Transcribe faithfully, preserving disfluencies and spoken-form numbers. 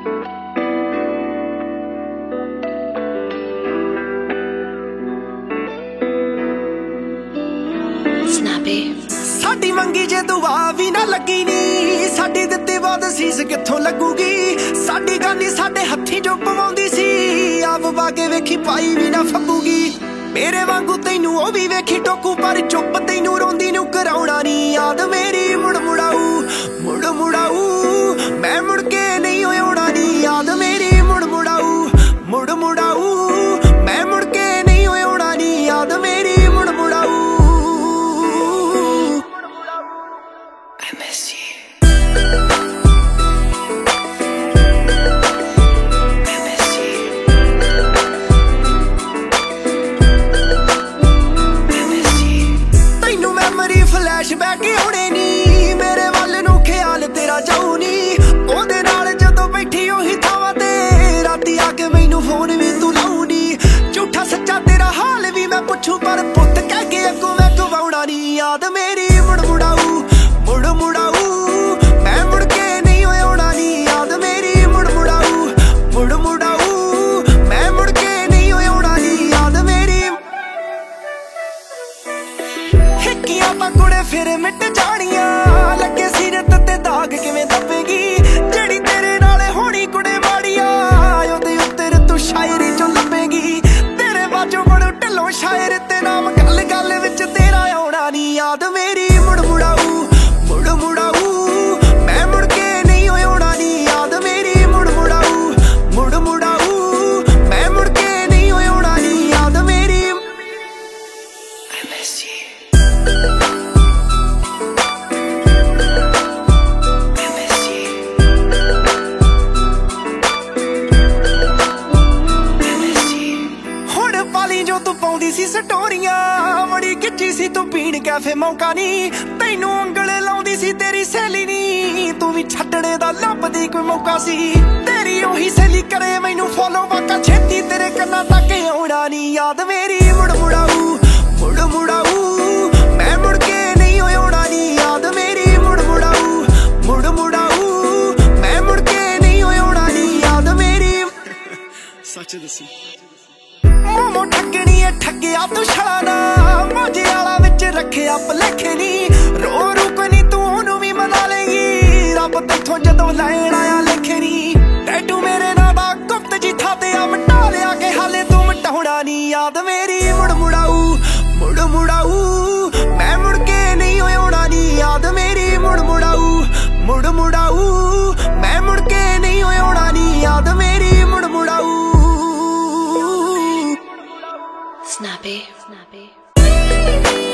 साडी मंगी जे दुआ भी ना लगी नी, साडी दित्ती बाद सीस कित्थों लगूगी। साडी गानी साडे हत्थी जो पवाउंदी सी, आप बागे वेखी पाई भी ना फकूगी। मेरे वांगू तैनू ओ भी वेखी टोकू, पर चुप तैनू रोंदी नू कराउणा नी याद मेरी। मुड़ मुड़ाऊ मुड़ मुड़ाऊ मैं मुड़ के नहीं आउणा नी याद मेरी। मुड़ मुड़ाऊ मुड़ मुड़ाऊ मैं मुड़ के नहीं आउणा नी याद मेरी। मुड़ मुड़ाऊ I miss you. I miss you. I miss you. तैनू memory flashback आउणे नी, मेरे वल नू ख्याल तेरा जाऊ नी। ओदे नाल जदों बैठी ओही थावां ते, राती आके मैनू फोन भी तू लाऊ नी। झूठा सच्चा तेरा हाल भी मैं पुछूं, पर पुत्त कह के अगों मैं गवाउणा नी याद मेरी। मुड़ मुड़ाऊ मुड़ मुड़ाऊ मैं मुड़ के नहीं आउणा नी याद मेरी। मुड़ मुड़ाऊ मुड़ मुड़ाऊ मैं मुड़ के नहीं आउणा नी याद मेरी। हिक्कियां तां कुड़े फिर मिट जाणियां, लगे सीरत ते दाग किवें दबेगी। जेड़ी तेरे नाल होनी कुड़े माड़िया, ओदे उत्ते तू शायरी चों लभेगी। तेरे बाजों बड़ो ढिल्लों शायर ते नाम, गल गल विच तेरा आउणा नी याद मेरी। मुड़ मुड़ाऊ मुड़ मुड़ाऊ मैं मुड़ के नहीं आउणा नी याद मेरी। मुड़ मुड़ाऊ मुड़ मुड़ाऊ मैं मुड़ के नहीं आउणा नी याद मेरी। I miss you. I miss you. I miss you. हुण पाली जो तू पाउंदी सी स्टोरियां, बड़ी खिच्ची सी तू पीण कैफे मौका नी। तैनू ਉਂਗਲ ਲਾਉਂਦੀ ਸੀ तेरी सहेली नी, तू भी छड्डणे दा ਲੱਭਦੀ कोई मौका सी। तेरी ओही सहेली करे मैनू फॉलो, वाका छेती तेरे कन्नां तक आउणा नी याद मेरी। मुड़ मुड़ाऊ मुड़ मुड़ाऊ मैं मुड़ के नहीं आउणा नी याद मेरी। मुड़ मुड़ाऊ मुड़ मुड़ाऊ मैं मुड़ के नहीं आउणा नी याद मेरी। सच दसी मोमो ठगनी है ठगिया तू छाना, मौजे वाला विच रखिया भुलेखे नी। रो रू कोई नी तू ओनू भी मना लेगी, रब तैथों जदों लैण आया लिखे नी। टैटू मेरे नां दा गुप्त जी था ते आ मिटा लिया के हाले तू मिटाउणा नी याद मेरी। मुड़ मुड़ाऊ मुड़ मुड़ाऊ मैं मुड़ के नहीं आउणा नी याद मेरी। मुड़ मुड़ाऊ मुड़ मुड़ाऊ मैं मुड़ के नहीं आउणा नी याद मेरी। मुड़ मुड़ाऊ Snappy, snappy.